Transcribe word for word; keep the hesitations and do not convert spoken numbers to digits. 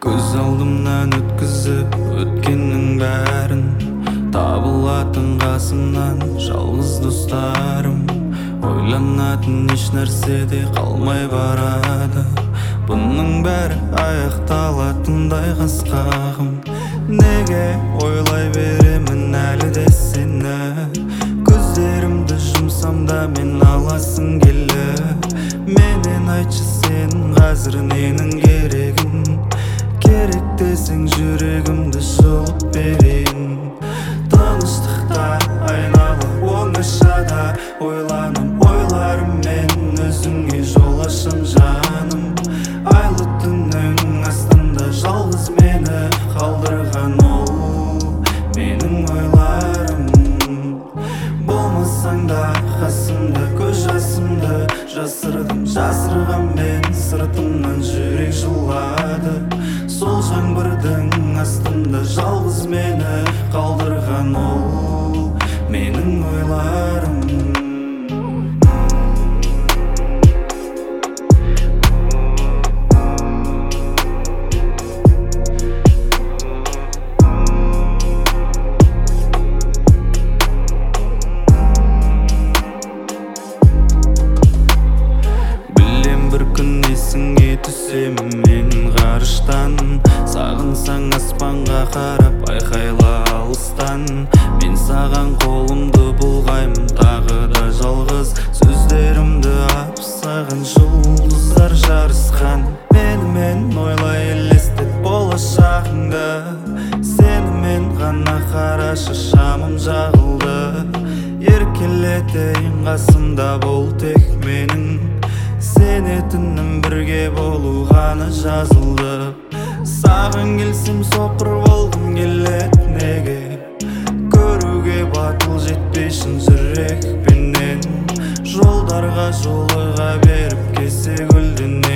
Көз алдымнан өткізіп өткеннің бәрін, табылатын қасымнан жалғыз достарым. Ойланатын еш нәрседе қалмай барады, бұның бәрі аяқталатындай қасқағым. Неге ойлай беремін әлі де сені, көздерімді жұмсам да мен аласың келі. Менен айтшы сен қазір ненің керегін, керек десең жүрегімді жұлып берейін. Тыныштықта айналып оңашада ойланып ойларыммен өзіңе жол ашам жаным. Айлы түннің астында жалғыз мені қалдырған ол менің ойларым. Болмасаң да қасымда көз жасымды жасырдым, жасырған мен сыртымнан жүрек жылады. Сол жаңбырдың астында жалғыз мені қалдырған ол менің ойларым. Білем бір күн есіңе түсемін мен ғарыштан, сағынсаң аспанға қарап айқайла алыстан. Мен саған қолымды бұлғаймын тағы да жалғыз, сөздерімді ап саған жұлдыздар жарысқан. Менімен ойлай елестет болашағыңды, сенімен ғана қарашы шамым жағылды. Еркелетейін қасымда бол тек менің, сенетінім бірге болу ғана жазылды. Саған келсем соқыр болғым келеді неге, көруге батыл жетпей шын жүрекпенен. Жолдарға жолыға беріп кесе гүлден